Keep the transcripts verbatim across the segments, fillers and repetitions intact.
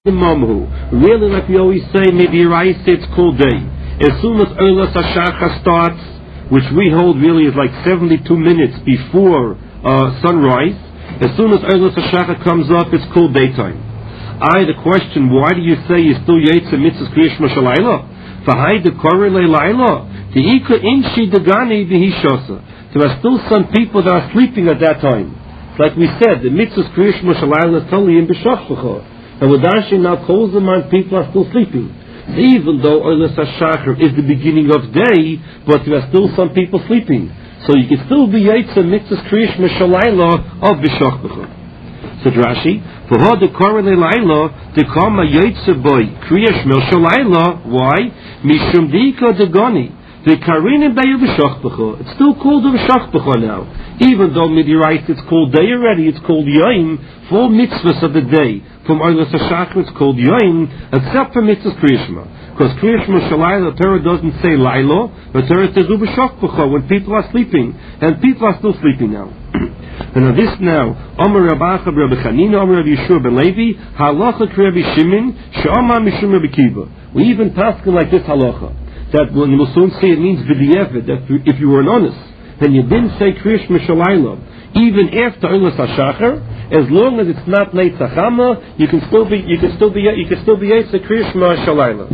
Really, like we always say, maybe Rai it's called day. As soon as Olas HaShachar starts, which we hold really is like seventy-two minutes before uh, sunrise, as soon as Olas HaShachar comes up, it's called daytime. I, the question, why do you say you still Yetzer Mitzvahs Kriyash Mashalayla? V'hai de Korele Laila, the Ika Inshi Degani V'hishosa. There are still some people that are sleeping at that time. Like we said, the Mitzvahs Kriyash Mashalayla is totally in B'shachvacha. And with Rashi now calls them on, people are still sleeping. Even though Olas HaShachar is the beginning of day, but there are still some people sleeping. So you can still be Yetzer Mitzvahs Kriyash Mashalayla of B'shachvacha. Said Rashi, for how the Korele Laila, the Kama Yetzer Boy Kriyash Mashalayla, why? Mishum Dika Degani. The Karinim Be'er B'shachvacha. It's still called B'shachvacha now. Even though Midirais it's called day already, it's called Yoim, for mitzvahs of the day. From Olas HaShachar it's called Yoim, except for mitzvahs Kriyashma. Because Kriyashma Shalayla, the Torah doesn't say Lailo, the Torah says B'shachvacha, when people are sleeping. And people are still sleeping now. And on this now, Omer Rabbacha Rabbi Chanina, Omer Rabbi Yeshua ben Levi, Halacha Rabbi Shimon, She'amar Mishum Rabbi Kiva. We even pass like this halacha. That when you will soon say it means v'di'evet, that if you were an honest, then you didn't say Kriyash Mashalayla, even after Olas HaShachar, as long as it's not Neitzach Hama, you can still be, you can still be, you can still be Yetzer Kriyash Mashalayla.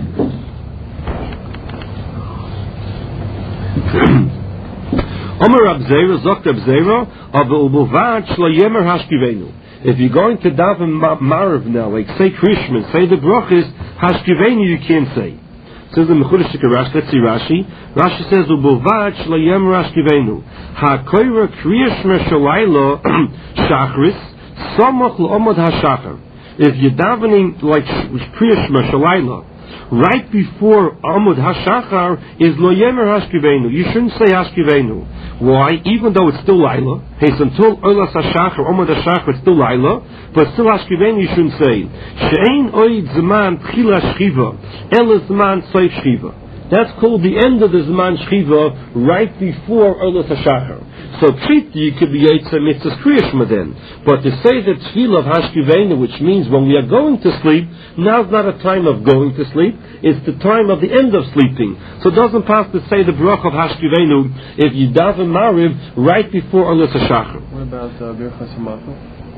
Omer Rab Zera, Zok Rab Zera, of Ubovad Shlo Yemer Hashkivenu. If you're going to daven Marav now, like say Krishma, say the brachas, Hashkivenu you can't say. Says the Mechudesh Rashi. Let's see Rashi. Rashi says, "Ubovad shlayem rashkivenu hakoyra kriyash meshalayla shachris samach le'omad hashachar." If you're davening like kriyash meshalayla right before Amud Hashachar is lo yemer hashkivenu. You shouldn't say hashkivenu. Why? Even though it's still Laila, hey, until Olas Hashachar, Amud Hashachar, it's still Laila, but still hashkivenu you shouldn't say. She'ein oid zman tchila shchiva, el zman soif shchiva. That's called the end of the zman shchiva, right before Olas Hashachar. So treat you could be Yetzer Mitzvahs Kriyashma then. But to say the tefillah of Hashkivenu, which means when we are going to sleep, now's not a time of going to sleep, it's the time of the end of sleeping. So it doesn't pass to say the brach of Hashkivenu if you daven Mariv right before Olas Hashachar. What about uh, Birchas Hamazon?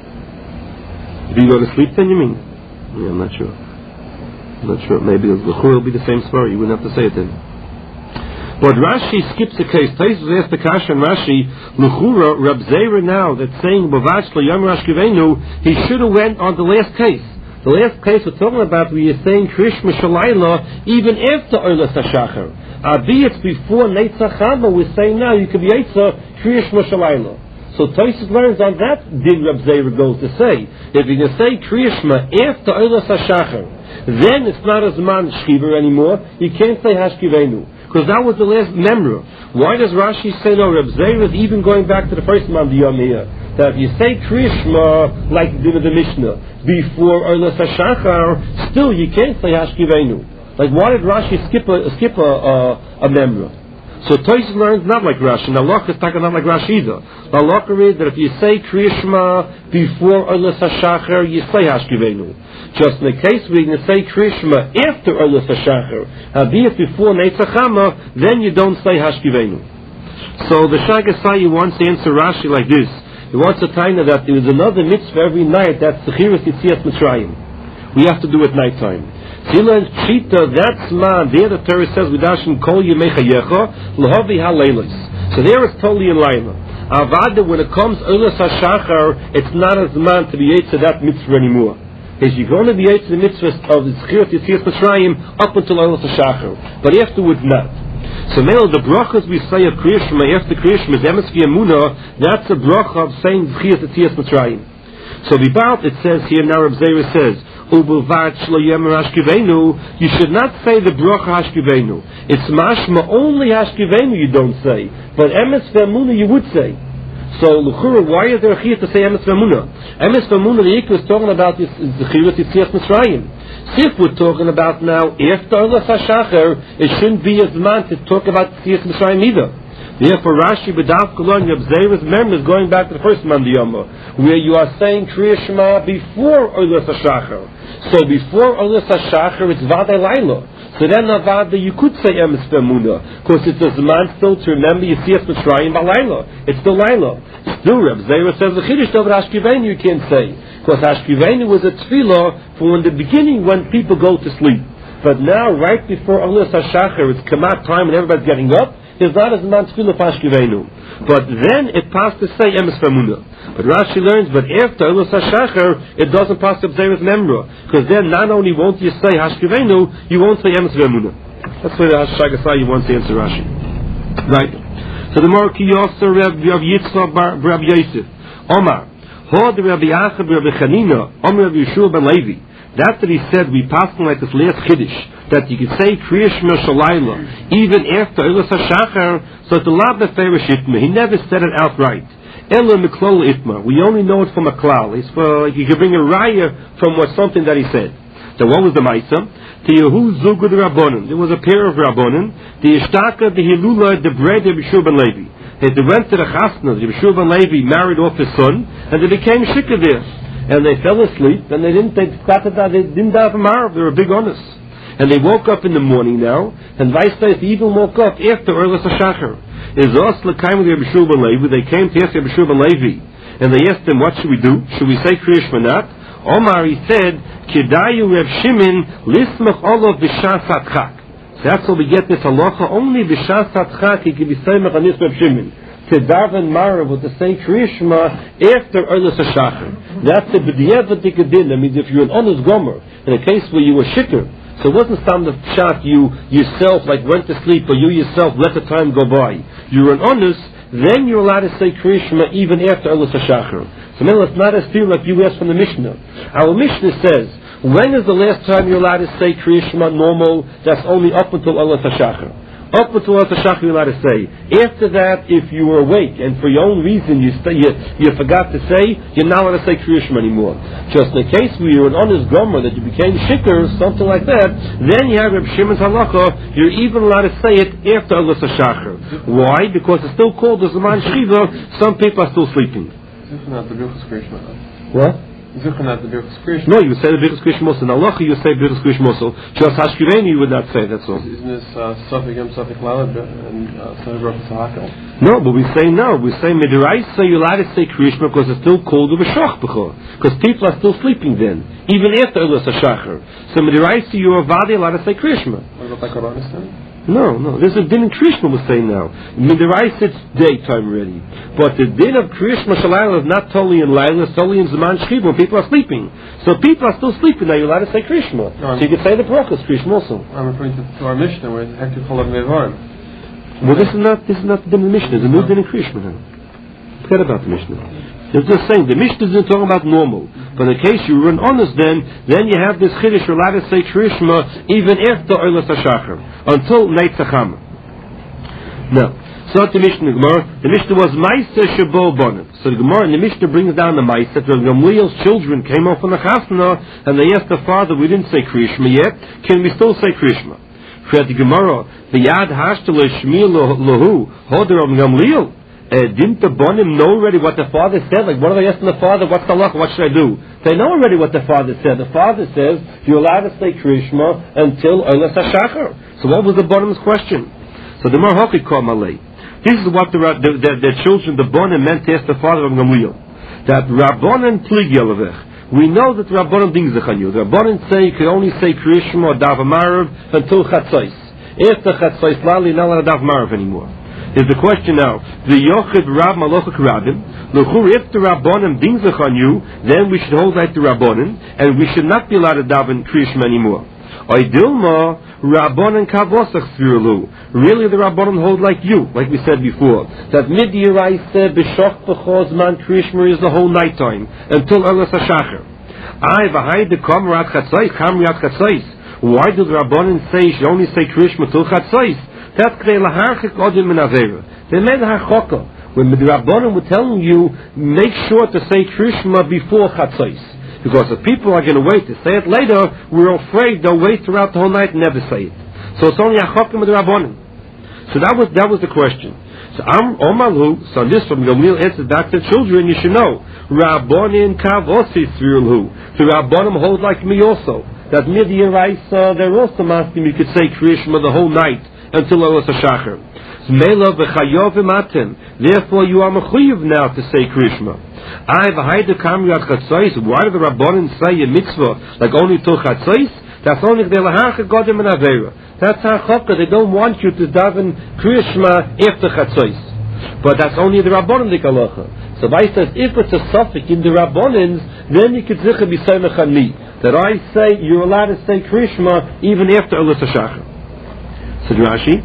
If you go to sleep then you mean? Yeah, I'm not sure. I'm not sure. Maybe the L'chur will be the same story. You wouldn't have to say it then. But Rashi skips a case. Taisus asked the Kasha and Rashi, L'chura, Rab Zera now, that's saying, Bavash L'yam Rashkivenu, he should have went on the last case. The last case we're talking about, where you're saying Kriyash Mashalayla, even after Olas Hashachar. Abi, it's before Neitzach Hama, we're saying now, you could be Yetzer Kriyash Mashalayla. So Taisus learns on that, din Rab Zera goes to say, if you're going to say Kriyashma after Olas Hashachar, then it's not a Zman Shchiva anymore, you can't say Hashkivenu. Because that was the last memra. Why does Rashi say no? Reb Zera is even going back to the first man Yom here. That if you say Kriyashma like the, the Mishnah before Olas Hashachar, still you can't say Hashkivenu. Like why did Rashi skip a skip a, a, a memra? So Toys learns not like Rashi. Now Lachar is talking not like Rashi either. Now Lachar is that if you say Kriyashma before Olas Hashachar, you say Hashkivenu. Just in the case where you're going to say Kriyashma after Olas Hashachar, albeit before Neitzach Hama, then you don't say Hashkivenu. So the Shagasai wants to answer Rashi like this. He wants to tell you that there is another mitzvah every night, that's Zechiras Yetzias Mitzrayim. We have to do it nighttime. Zila Chita, that's man, there the Torah says, Vidashim Kol Yemei Chayecha, L'hovi HaLeilos. So there it's totally in Laila. Avada, when it comes Olas Hashachar, it's not as man to be Yetzer that mitzvah anymore. Is you're going to be Yetzer the mitzvah of the Zechiras Yetzias Mitzrayim up until Olas Hashachar, but afterwards not. So now the brachas we say of Kriyashma after Kriyashma is Emes V'Emunah, that's a bracha of saying Zechiras Yetzias Mitzrayim. So Bibalt it says here now Reb Zera says Ubovad Shlo Yemer Hashkivenu, you should not say the bracha Hashkivenu. It's mashma only Hashkivenu you don't say, but Emes V'Emunah you would say. So, L'chura, why is there a chiyah to say Emes V'Emunah? Emes V'Emunah, the Yikra is talking about this Zechiras Yetzias Mitzrayim. See if we're talking about now, after Olas Hashachar, it shouldn't be as man to talk about Yetzias Mitzrayim either. Therefore, Rashi b'daf kolon yabzeiras mem is going back to the first mandiyama, where you are saying Kriya Shema before Olas HaShachar. So before Olas HaShachar, it's Vadei Laila. So then Avada, you could say Emes V'Emunah, because it's a Zman still to remember you see us Mitzrayim B'Laila. It's still Laila. Still, Reb Zera says the Chiddush over Hashkivenu you can't say, because Hashkivenu was a tefillah for in the beginning when people go to sleep. But now, right before Olas HaShachar, it's Kamat time and everybody's getting up. It's not as man tefillah Hashkivenu. But then it passed to say Emes V'Emunah. But Rashi learns, but after Olas HaShachar, it doesn't pass to B'Zeiras Memra. Because then not only won't you say Hashkivenu, you won't say Emes V'Emunah. That's why the Hashagasai wants to answer Rashi. Right. So the more Kiyosa Reb Yitzchak Reb Yosef. Omar. Hod Reb Yachad Reb Chanina. Omar Reb Yeshua ben Levi. That's what he said, we passed like this last Chiddush, that you could say Kriya Shema Shalayla, even after Olas HaShachar, so the Lab Beferish Itma, he never said it outright. Ela Miklol Itma, we only know it from a klal. It's for, like you could bring a raya from what something that he said. So what was the Maisa? The Yehu Zugud Rabbonin, there was a pair of Rabbonin, the Ishtaka, the Hilula, the bread of Yeshua ben Levi. They went to the Chasna, Yeshua ben Levi married off his son, and they became shikah there. And they fell asleep, and they didn't, they started that, they didn't have a marv, they were big honest. And they woke up in the morning now, and vice versa, they even woke up after Olas HaShachar. Is us l'kaim with Rabbi Yeshua ben Levi, they came to ask Rabbi Yeshua ben Levi, and they asked him, what should we do? Should we say Kriya Shema not? Omar, he said, Kedayu Reb Shimon, lismach olav b'shas hatchak. So that's how we get this halacha, only b'shas hatchak, he can be saying mechanis Reb Shimon. To daven marav with the same Kriya Shema after Olas HaShachar. That's the b'diavad dikadin. That means if you're an honest gomer, in a case where you were shikr, so it wasn't some of shot you yourself like went to sleep, or you yourself let the time go by. You're an honest, then you're allowed to say Kriya Shema even after Olas HaShachar. So now it's not as clear like you asked from the Mishnah. Our Mishnah says, when is the last time you're allowed to say Kriya Shema normal? That's only up until Olas HaShachar. Up until Olas HaShachar you're allowed to say. After that, if you were awake and for your own reason you stay, you, you forgot to say, you're not allowed to say Kriya Shema anymore. Just in the case where you're an honest gomer, that you became shikr, something like that, then you have Reb Shimon's halacha, you're even allowed to say it after Olas HaShachar. Why? Because it's still called the Zaman Shiva, some people are still sleeping. What? No, you say the Birchas Kriya Shema. In halacha you say Birchas Kriya Shema. Just Hashkiveni you would not say, that's all. Isn't this Safik Yom Safik Lalad and Safik Rosh Hashanah? No, but we say no. We say Midiraisa you're allowed to say Kriya Shema because it's still called the B'shach B'chor. Because people are still sleeping then, even after Olas HaShachar. So Midiraisa you're allowed to say Kriya Shema. What about like Koranis then? No, no. This is din in Krishma was saying now. Midiraisa it's daytime already. But the din of Krishma Shalayla is not totally in Laila, it's totally in Zaman Shchiv when people are sleeping. So people are still sleeping now, you're allowed to say Krishma. No, so you can say the Brachos, Krishma also. I'm referring to, to our Mishnah where it's Hektiv Chol of Mevarim. Well, this is not this is not the din in Mishnah, it's a new din in Krishma now. Forget about the Mishnah. It's just saying, the Mishnah isn't talking about normal. But in case you were an honest then, then you have this Chiddush, you're allowed to say Kriya Shema even after Olas HaShachar, until Neit Tzachama. Now, so the Mishnah, Gemara, the Mishnah was Ma'aseh Shebo Bonim. So the Gemara, and the Mishnah brings down the Ma'aseh, that Gamliel's children came off on the Chasna, and they asked the father, we didn't say Kriya Shema yet, can we still say Kriya Shema? Said the Gemara, the Yad Hashtel Shmi Lahu, Hoder of Gamliel. Uh, didn't the Bonim know already what the father said? Like, what are they asking the father? What's the luck? What should I do? They know already what the father said. The father says, you're allowed to say Kriya Shema until Olas HaShachar. So what was the Bonim's question? So the Marhokit called Malay. This is what the, the, the, the children, the Bonim, meant to ask the father of Gamliel. That Rabbonim Pligi Alavech. We know that Rabbonim Dingzechanyu. The Rabbonim say you can only say Kriya Shema or Dav Marav until Chatzos. After Chatzos, Lali, not allowed to Dav Marav anymore. Is the question now, the Yochid Rab Malochik Rabim, L'chur, if the Rabbonim dingzach on you, then we should hold like the Rabbonim, and we should not be allowed to daven Kriya Shema anymore. Oidilma, Rabbonim Kavosach Svirulu. Really the Rabbonim hold like you, like we said before, that Midyiraisa B'shach B'choz Man Kriya Shema is the whole night time, until Olas HaShachar. I, V'hai de Kamrat Chatzais, Kamrat Chatzais. Why do the Rabbonim say you should only say Kriya Shema till Chatzais? That's they made a hachokah. When the Rabbanim were telling you, make sure to say Kriya Shema before Chatzos. Because if people are going to wait to say it later, we're afraid they'll wait throughout the whole night and never say it. So it's only a hachokah with the Rabbanim. So that was, that was the question. So Am Omalu, so this from Gamliel answers back to children, you should know. Rabbonin Kavosi Svirulhu. The Rabbonim hold like me also. That Midiraisa, they're also asking you could say Krishma the whole night until Olas HaShachar. Therefore you are mechuyev now to say Krishma. I have a kamriat chatzos. Why do the Rabbanim say a mitzvah like only till chatzos? That's only the lahacha godim and avera. That's hachaka. They don't want you to daven Krishma after chatzos. But that's only the Rabbanim the halacha. So I says if it's a suffix in the Rabbanim, then you could zicha be samech on me. That I say you're allowed to say Krishma even after Olas HaShachar. So Rashi.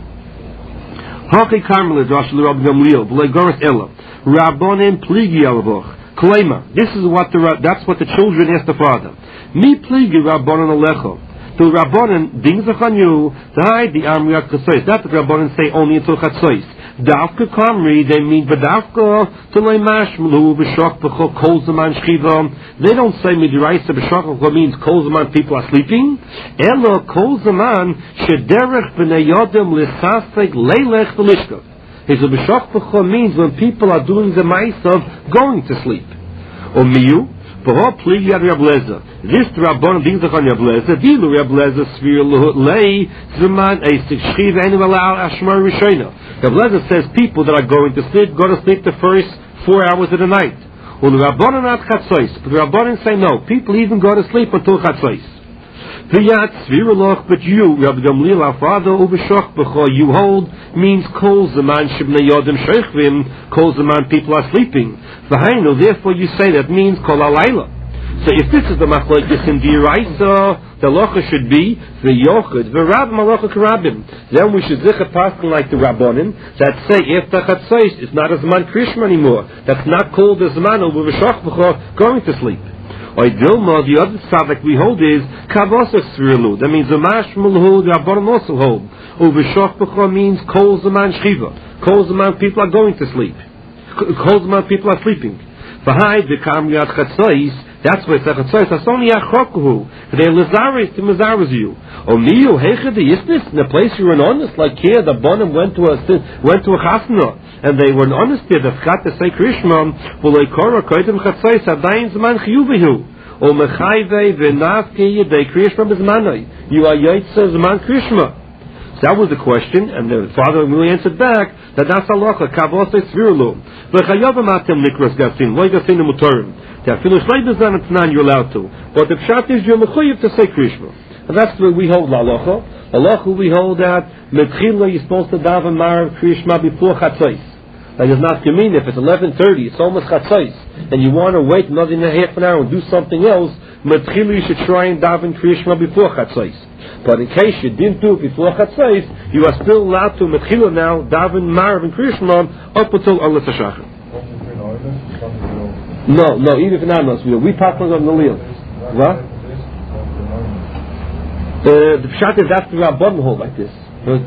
Haki Karmel Rashi Rabbi Gamliel B'legoris Ella Rabbonim Pligi Alavoch Klema. This is what the that's what the children asked the father. Mi Pligi Rabbonim Alecho. The Rabbonim dings on you. The hide the Amriat Chatzos. That's the Rabbonim say only until Chatzos. Dafka Kamri, they mean Badafka to lay mashmlu b'shok b'chok kol zaman shchiva. They don't say midiraisa b'shok b'chok means kol zaman people are sleeping. Elo kol zaman shederech b'nei yodem l'sasek leilech v'lishkav. His b'shok b'chok means when people are doing the mice of going to sleep. Or miyu. This Rabbanon brings on Yableza. Dilu Yableza Svir Lei Zman Eisik Shchiv Enu Alal Ashmar Rishona. Yableza says people that are going to sleep go to sleep the first four hours of the night. Well, the Rabbanon not Chatzos, but the Rabbanon say no. People even go to sleep until Chatzos. V'yat Sviraloch, but you, Rabbi Gamliel, our father, Ubeshoch B'cho, you hold means Kol Zaman Shibnei Yodim Sheichvim. Kol Zaman people are sleeping. V'hainu, therefore you say that means Kol Alayla. So if this is the machlokes in Diraisa, the halacha should be the Yochid, the Rab Malacha Karabim. Then we should zikha paskin like the Rabbanim that say if the Chatzos is not a Zman Krishma anymore. That's not called a Zman Ubeshoch B'cho going to sleep. Or Dilma, the other tzaddik we hold is Kavosach Svirlu. That means the Mashmulhu, the Rabbanim also hold. Ubeshoch B'cho means Kol Zaman Shchiva. Kol Zaman people are going to sleep. Kol Zaman people are sleeping. Behind the Kamriat Chatzos, that's why it's a Chatzos. That's only a Chokuhu. They're Lazaris to Mazaris you. O Miyu Heicha the Yisnis in the place you were an honest like here. The Bonim went to a went to a Chasna and they were an honest there. The Chat to say Krishma. V'leikora Koidim Chatzos Adayin Zman Chiyuvihu. O Mechayve V'nafki Yedei Krishma B'zmanai. You are Yaitza Zman Krishma. That was the question, and the father really answered back that that's halacha. Kavosei Svirlu. V'chayavim atem nikras gasin. Lo gasin mutorim. That finish leidazan etnan you're allowed to. But the pshat is you're mechuyev to say Krishma. And that's where we hold halacha. Halacha we hold that metchila you're supposed to daven marav Krishma before chatzos. Like it's not mean if it's eleven thirty, it's almost chatzos, and you want to wait another half an hour and do something else. Metchila you should try and daven Krishma before chatzos. But in case you didn't do it before chatzos, you are still allowed to metchila now daven marav and Krishma up until Olas HaShachar. No, no, even if not Olas HaShachar, we talk on the Lil. What? Uh, the pshat is that's the Rabbanim hold like this.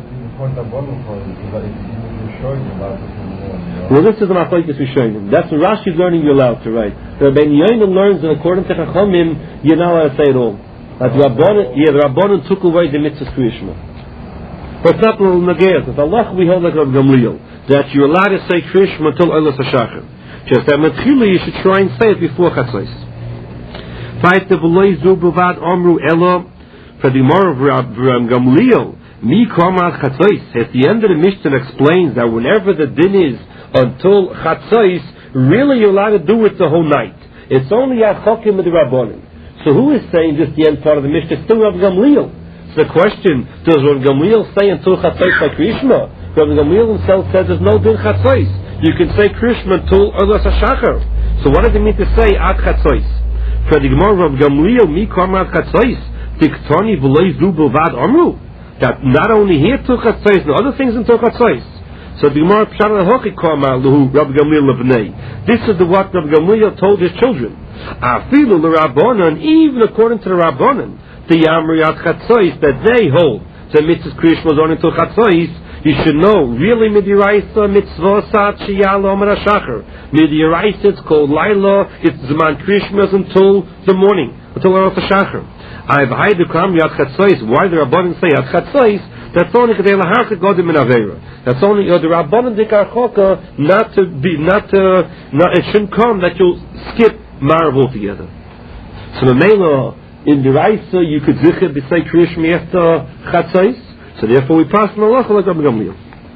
Well, this is the machlokes we showing him. That's what Rashi's learning you're allowed to write. The Ben Yonim learns that according to Chachamim, you're not allowed to say it all. That the Rabbanim, yeah, the Rabbanim took away the mitzvah Krishma. But it's not the Nageas. It's Allah we hold like Rabbi Gamliel, that you're allowed to say Krishma until Olas HaShachar. Just that Matchila you should try and say it before Chatzos. Fight the V'loi Zu B'vad Omru Elo, for the Gemara of Rabbi Gamliel, Mi Kormat Chatzos. At the end of the Mishnah explains that whenever the din is until Chatzos, really you're allowed to do it the whole night. It's only a Chokim of the Rabbanim. So who is saying just the end part of the Mishnah? It's still Rabbi Gamliel. So the question, does Rabbi Gamliel say until Chatzos like Krishma? Rabbi Gamliel himself says there's no din Chatzos. You can say Krishma until Olas HaShachar. So what does it mean to say Ad Chatzos? For the Gemara Rabbi Gamliel, Mi Kormat Chatzos, Tiktoni V'loi Zu B'vad Omru. That not only here till Chatzos, and other things until Chatzos. So the Gemara Pshat HaHochi Korma Luhu Rabbi Gamliel Levnei. This is the what Rabbi Gamliel told his children. Afilu l'Rabbanan, even according to the Rabbanan, the Yamriyat Chatzos that they hold the mitzvah Krishma on until Chatzos. You should know really midiraisa mitzvah sat sheyal omer hashachar. Midiraisa it's called Laila. It's Zman Krishma until the morning, until Olas HaShachar. I've hide the Kamriat Chatzos. Why the Rabbanan say at Chatzos? That's only Kedei Laharka Godim in Avera. That's only the Rabbanan Dikarchoka not to be, not to, not, it shouldn't come that you'll skip Marav altogether. So the Mela, in the Raisa, you could zikr b'sei Kriyish Mi'efta Chatzais, so therefore we pass in Allah like Rabbi Gamliel.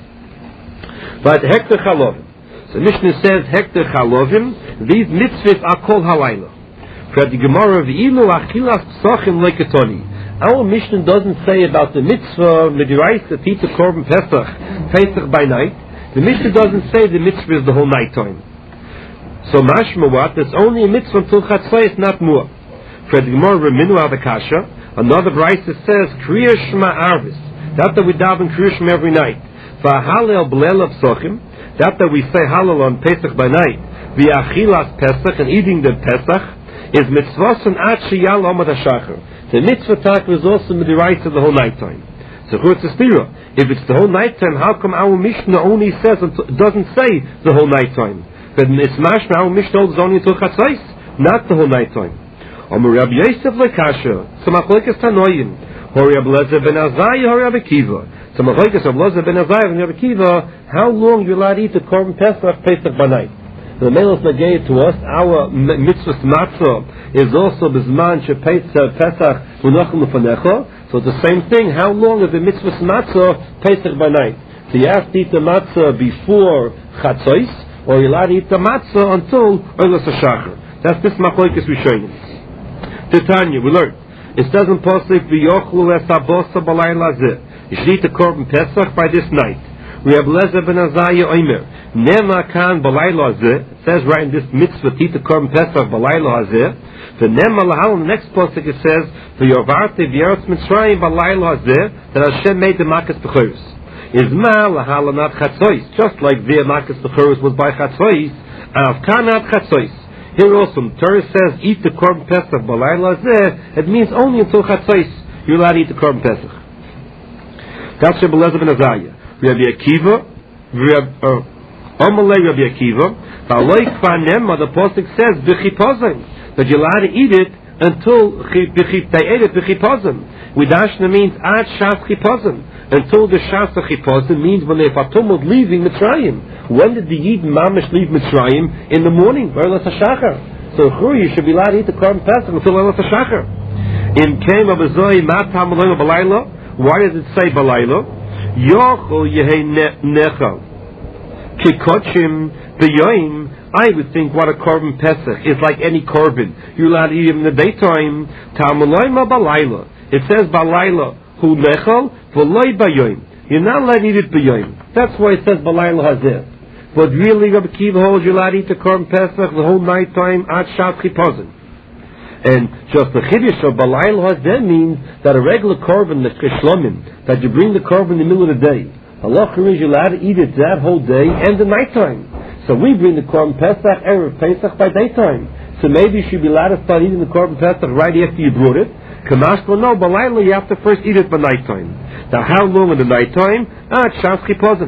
But Hekter Chalovim. So Mishnah says Hekter Chalovim, these mitzvahs are called Halayla. For the Gemara of Ilu Achilas Psachim Leketoni. Our Mishnah doesn't say about the mitzvah Midiraisa to eat the Korban Pesach, Pesach by night. The Mishnah doesn't say the mitzvah is the whole night time. So mashma what? There's only a mitzvah until Chatzais, not more. For the Gemara of Minu Avakasha, another Brisa says Kriya Shema Arvis. That that we daven Kriya Shema every night. For Halel B'leil Psachim. That that we say Halal on Pesach by night. V'achilas Pesach, and eating the Pesach is mitzvah and ad sheyal omad hashachar. The mitzvah tak is also midiraisa the whole night time. So if it's the whole night time, how come our Mishnah only says, it doesn't say the whole night time? But it's mashma, our Mishnah is only until chatzais, not the whole night time. Omer Rabbi Yosef lekasha, so machlekes tanoim, hori Rabbi Lezer ben Azai, hori Rabbi Kiva. So machlekes Rabbi Lezer ben Azai and Rabbi Kiva, how long you allowed to eat the Korban Pesach, Pesach by night? The Melech gave to us, our mitzvah matzah is also b'zman Pesach v'nochem l'fanecha. So it's the same thing. How long is the mitzvah matzah Pesach by night? So you have to eat the matzah before chatzos, or you're allowed to eat the matzah until Oilas HaShachar. That's this machlokes Rishonim. Titania, we learned. It says in Pasuk v'yochlu es habosa b'layla zeh. You should eat the Korban Pesach by this night. We have Lezer ben Azaya Omer. Nema kan balayla hazeh. It says right in this mitzvah, eat the Korban Pesach balayla hazeh. The Nema lahal, in the next pasuk it says, v'yovarte v'yeretz Mitzrayim balayla hazeh, that Hashem made the makas b'chorus. Izma lahal not chatzos. Just like their makas b'chorus was by chatzos, av kanat chatzos. Here also, the Torah says, eat the Korban Pesach balayla hazeh. It means only until chatzos you're allowed to eat the Korban Pesach. That's Rabbi Lezer ben Azaya. Rabbi Akiva, Omalei Rabbi Akiva, the pasuk says b'chipazim, that you're allowed to eat it until b'chipazim. Widashna means ad shas chipazim, until the shas of chipazim means when the fatum was leaving Mitzrayim. When did the Yid mamish leave Mitzrayim? In the morning, Oilas HaShachar. So you should be allowed to eat the Korban Pesach until Oilas HaShachar. In Kem Abazoi Matam Alayla Balayla. Why does it say Balayla? Yochel Yehei Nechal Kikochim B'yoim. I would think what a Korban Pesach is like any Korban. You're allowed to eat him in the daytime. Ta'amulayma Balayla. It says Balayla Hu Nechal V'loi B'yoim. You're not allowed to eat it B'yoim. That's why it says Balayla Hazeh. But really Rabbi Kiva holds you're allowed to eat the Korban Pesach the whole night time at Shat Chipazim. And just the chiddush of Balayla Hazeh means that a regular korban, the kishlomim, that you bring the korban in the middle of the day. Allah is you're allowed to eat it that whole day and the night time. So we bring the korban Pesach, Erev Pesach by daytime. So maybe you should be allowed to start eating the korban Pesach right after you brought it. Kamash, well, no, Balayla you have to first eat it by night time. Now how long in the night time? Ah, it's Shas Chipazim.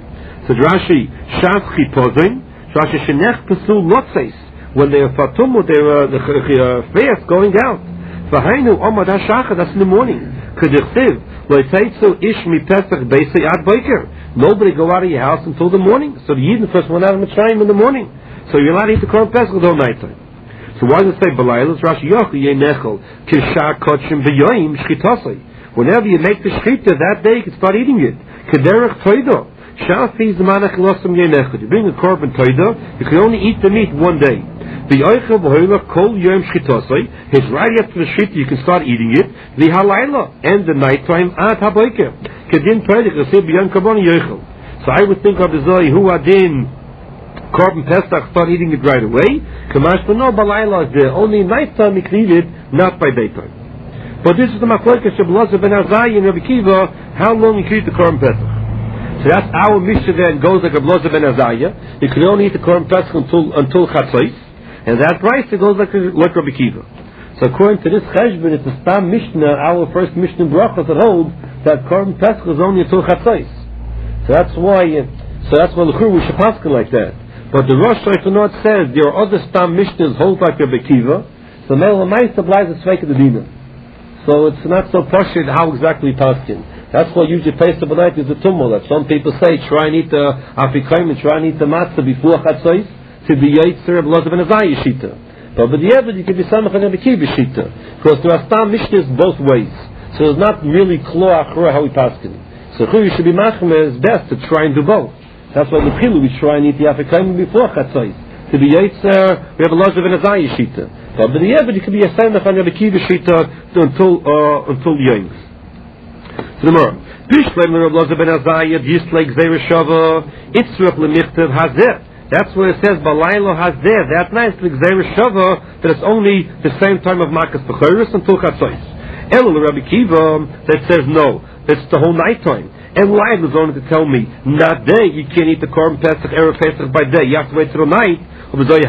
So Rashi, Shas Chipazim, Rashi Shenech Pesul Lotzes. When they are fatum, they are the uh, fast going out. V'hainu omad hashachar, that's in the morning. K'dichtiv lo'yteitzu ish mi pesach beisei ad boker. Nobody go out of your house until the morning. So the Yidden first went out of Mitzrayim in the morning. So you're allowed to eat the Korban Pesach the whole night time. So why does it say Balayla? It's Rashi Yochel Yenechel Kishah Kochim B'yoyim Shchitasei. Whenever you make the shchita that day, you can start eating it. Kederech Toido. Shafi Zmanach Losam Yenechel. You bring a Korban Toido, you can only eat the meat one day. The Yochel B'hoylach Kol Yom Shchitasei. It's right after the shchita you can start eating it. The Halayla and the nighttime Ad HaBoker. Kedin Toido Chesed B'Yom Kabon Yochel. So I would think of the Zoy Hu Adin Korban Pesach, start eating it right away. Kamash, but no, Balayla is there. Only nighttime you can eat it, not by daytime. But this is the machlokes of Lezer ben Azai and Rabbi Kiva, how long you can eat the Korban Pesach. So that's our Mishnah then goes like Lezer ben Azai. You can only eat the Korban Pesach until, until Chatzos. And that price it goes like, like Rabbi Kiva. So according to this Cheshbon, it's the Stam Mishnah, our first Mishnah Brachos that holds that Korban Pesach is only until Chatzos. So that's why, so that's why we should paskin like that. But the Rosh Hashanah says there are other Stam Mishnahs hold like Rabbi Kiva. So Mel Lamaisa applies the Sveik of the Dina. So it's not so poshut how exactly paskin. That's why usually Pesach b'night is the tumul. That some people say, try and eat the afikoim and try and eat the matzah before chatzos to be yetzer b'lozav and azayah shita. But with the evid, you can be samach and abikiv shita. Because there are stam mishnahs both ways. So it's not really klo achra how we paskin. So you should be machmeh is best to try and do both. That's why the pilu we try and eat the afikoim before chatzos. To be yetzer, we have a lozav and azayah shita. But with the evid, you can be a samach and abikiv shita until uh, until yom. So the Gemara, Bishlem Rav Loza ben Azayah, Yislek Zeir Shava, Itzrach Lemichtav Hazeh. That's where it says Balaylo Hazeh. That night, like Zeir Shava, that it's only the same time of Makas B'chayris until Chatzos. Elul Rabbi Kiva that says no, it's the whole night time. And Lai was only to tell me, not day, you can't eat the Korban Pesach, Erev Pesach by day. You have to wait till night. Why does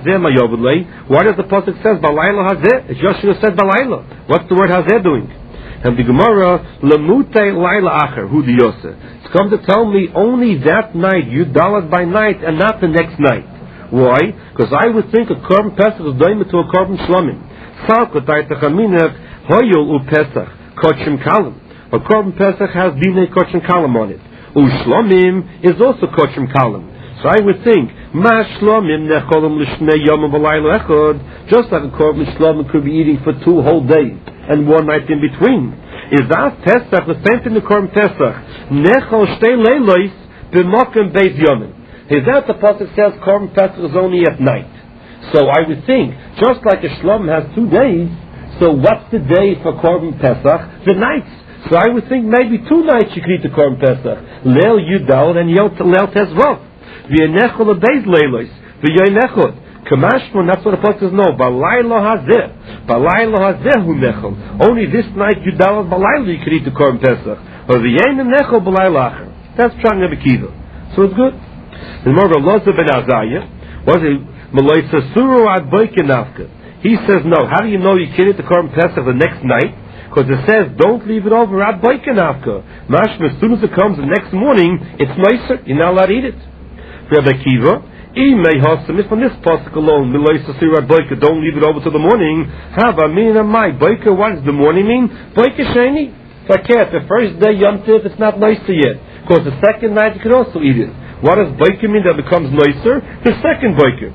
the pasuk says Balaylo Hazeh? It just should have said Balaylo. What's the word Hazeh doing? And the Gemara, Lamute Laila Acher, Hu Diyose. It's come to tell me only that night, you dalat by night, and not the next night. Why? Because I would think a Korban Pesach is doing to a Korban Shlomim. Salkotay Techaminach, Hoyol U Pesach, Kochim Kalam. A Korban Pesach has Dinei Kochim Kalam on it. U Shlomim is also Kochim Kalam. So I would think, Ma Shlomim Necholim Lishnei Yom V'Laylo Echad, just like a Korban Shlomim could be eating for two whole days and one night in between. Is that Pesach the same thing the Korban Pesach? Nechol shtei leilos b'mokem beis yomim. Is that the pasuk says Korban Pesach is only at night? So I would think, just like a Shlom has two days, so what's the day for Korban Pesach? The nights. So I would think maybe two nights you could eat the Korban Pesach. Leil Yudal and Leil Tezvav. V'yenechol beis leilos v'yenechol. Kamashmon, that's what the pasuk says. No, Balaylo Hazeh, Balaylo Hazeh Hu Nechol. Only this night you dalat Balaylo you could eat the Korban Pesach. Or the Yein Nechol Balaylo Acher. That's Pshat Rabbi Kiva. So it's good. The Morah Loza ben Azayah was a Meloisa Suru Ad Boikenavka. He says no. How do you know you can't eat the Korban Pesach the next night? Because it says don't leave it over Ad Boikenavka. Mashma, as soon as it comes the next morning, it's nicer. You're not allowed to eat it. Rabbi Kiva. From this pasuk alone, don't leave it over to the morning. Have a mean of my boiker. What does the morning mean? Boiker sheni. The first day Yom Tiv, it's not nicer yet. Because the second night you can also eat it. What does boiker mean that becomes nicer? The second boiker.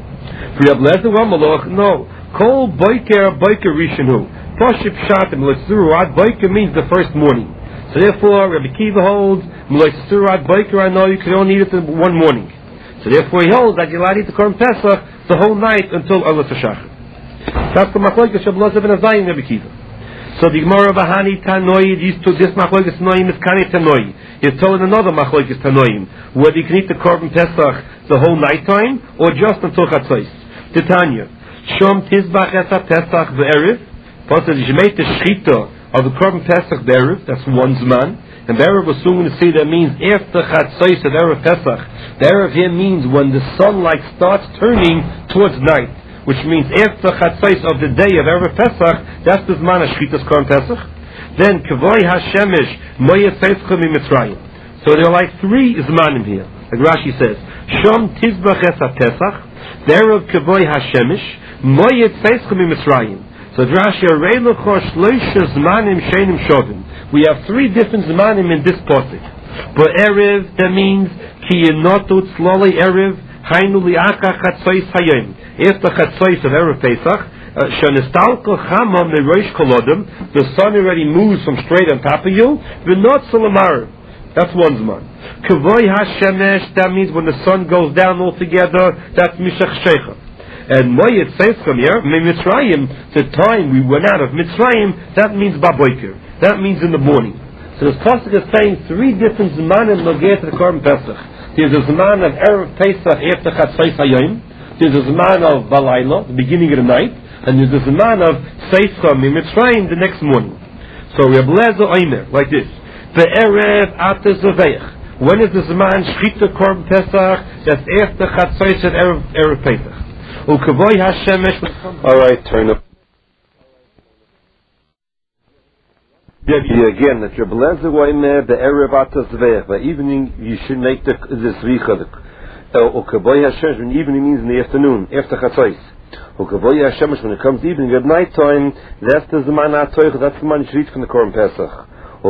No. Kol boiker boiker rishonu. Poship shatim lesurat boiker means the first morning. So therefore, Rabbi Kiva holds lesurat boiker. I know you can only eat it in one morning. So therefore he holds that you're allowed to eat the Korban Pesach the whole night until Olah Tashachar. That's the Machlokes of Loza ben Azayah and Rabbi Kiva. So the Gemara Bahani Tanoi, these two, this Machlokes Tanoim is Kani Tanoi. He's told another Machlokes Tanoim, whether you can eat the Korban Pesach the whole night time or just until Chatzos. Titania, Shom Tizbach Esa Pesach Ve'erev, Pasuk Yishmeit the Shchita of the Korban Pesach Ve'erev, that's one Zman. And the Erev was soon going to see that means after Chatzos of Erev Pesach. The Erev here means when the sunlight starts turning towards night, which means after Chatzos of the day of Erev Pesach, that's the Zman of Shchitas Korban Pesach. Then Kavoi HaShemesh Moyet Teitzchem Mitzrayim. So there are like three Zmanim here. Like Rashi says, Shom Tizbach Es HaPesach, the Erev Kavoi HaShemesh Moyet Teitzchem Mitzrayim. So Rashi Arei Lecho Shloisha Zmanim Sheinim Shovim. We have three different zmanim in this pasuk. But erev, that means ki yenotu tzloli erev hainu li'acha chatzos hayom. After chatzos of erev Pesach, shenistalko chama merosh kolodem, the sun already moves from straight on top of you. V'not salamar. That's one zman. Kavoi hashemesh, that means when the sun goes down altogether. That's mishach shecha. And Moyet says from here, Mitzrayim, the time we went out of Mitzrayim, that means Baboiker. That means in the morning. So this pasuk is saying three different zmanim nogeh to the Korban Pesach. There's a zman of Erev Pesach after Chatzos Hayom. There's a zman of Balayla, the beginning of the night, and there's a zman of Seischa Mitzrayim the next morning. So Reb Lezer Omer, like this: Be'erev Atez Zaveich. When is the zman Shchita Korban Pesach? That's after Chatzos of Erev Erev Pesach. Ukavoy Hashemesh. All right, turn up. Yeah, again, that Reb Lezer Omer, the Erev Atez Zaveich. By evening, you should make the this richa. Ukavoy Hashemesh, when evening means in the afternoon, after Chatzos. Ukavoy Hashemesh, when it comes evening at night time, that's the zman atoich. That's the man you should eat from the Korban Pesach. For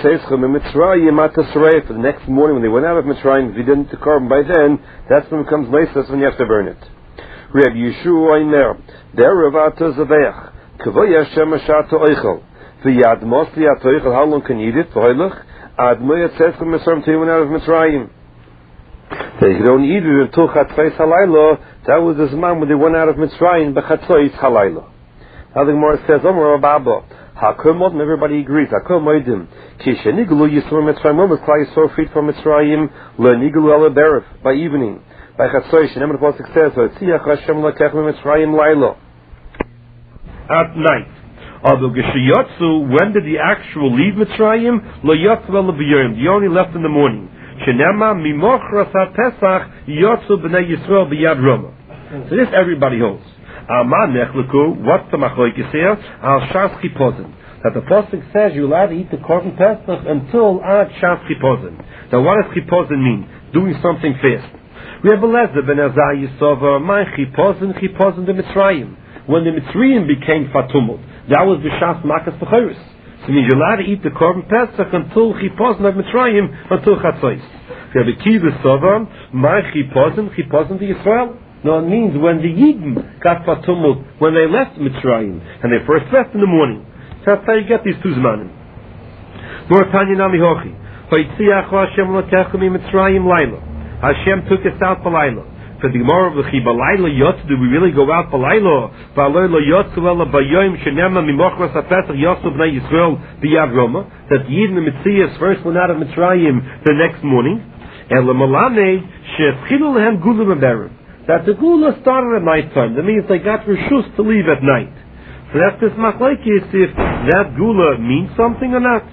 the next morning when they went out of Mitzrayim, if you didn't carbon by then, that's when it becomes Meisas when you have to burn it. Reb Yeshua Omer, Derevata Zavech, Kavoy Hashem Ashat Oichel, V'yad Mosli At Oichel, how long can you eat it? V'hoilach, Admoy Etzetzchem Mitzrayim, until you went out of Mitzrayim. They could only eat it until Chatzos Halayla. That was the Zman when they went out of Mitzrayim, B'Chatzos Halayla. Now the Gemara says, Omer Abba, Hakumod, and everybody agrees. Hakumodim, Kisheniglu Yisrael Mitzrayim, when was Klal Yisrael freed from Mitzrayim? Le'niglu Ala Beref, by evening, by Chatzos. And the Pasuk says, V'tziach Hashem Lekech Mitzrayim Laila. At night. Although Geshiyotzu, when did the actual leave Mitzrayim? Lo Yotzu Ala B'Yorim, the only left in the morning. Shenema Mimochras HaPesach Yotzu B'nei Yisrael B'Yad Roma. So this everybody holds. Aman Nechleku, what's the Machlokes here? Al Shas Chipozin. That the Pasuk says you're allowed to eat the Korban Pesach until Ad Shas Chipozin. Now what does Chipozin mean? Doing something fast. We have a Lezer Ben Azai Yisova, my Chipozin, Chipozin the Mitzrayim. When the Mitzrayim became Fatumot, that was the Shas Makas B'Chorus. So it means you're allowed to eat the Korban Pesach until Chipozin of Mitzrayim, until Chatzos. We have a Kiva Sova, my Chipozin, Chipozin the Yisrael. No, it means when the Yidden got Fatumut, when they left Mitzrayim, and they first left in the morning. So that's how you get these two Zmanim. Nor Tanya Nami Hochi. Hashem took us out for Laila. For the Gemara of the Chi, Balayla Yotz, do we really go out for Laila? Balayla Yotz, Ela Bayoim, Shenema, Mimochras, HaPesach, Yosef, Bnei Yisrael, B'Yad Roma, that the Yidden, the Metzias, first went out of Mitzrayim the next morning. Ela Malane, Shechidul Lehem Gula Meberim. That the Gula started at night time. That means they got Rishus to leave at night. So that's this Machlokes if that Gula means something or not.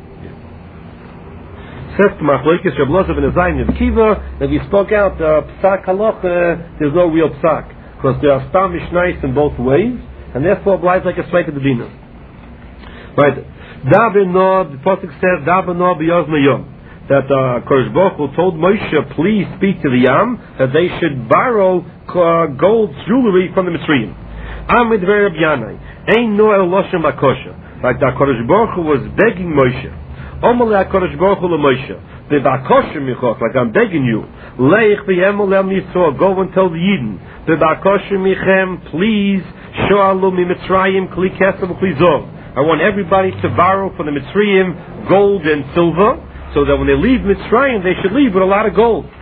Says the Machlokes Reb Loza ben Azai and Kiva that we spoke out uh, Psak Halacha, there's no real Psak. Because there are Stam Mishnais in both ways, and therefore it lies like a Sveik of the Dina. Right. Dabino, the Pasuk says, Dabino b'yoz mayom. That uh, Kodesh Baruch Hu told Moshe, please speak to the Yam, that they should borrow uh, gold jewelry from the Mitzrayim. Amid Reb Yanai, Ein Noel Loshem Bakosha. Like that Kodesh Baruch Hu was begging Moshe. Omale Kodesh Baruch Hu LeMoshe. The Bakosha Michot, like I'm begging you. Leich v'yemol el Yisrael, go and tell the Yidden. The Bakosha Michem, please, Shoalu mi Mitzrayim, Kli Kesem Kli Zov. I want everybody to borrow from the Mitzrayim gold and silver, so that when they leave Mitzrayim, they should leave with a lot of gold.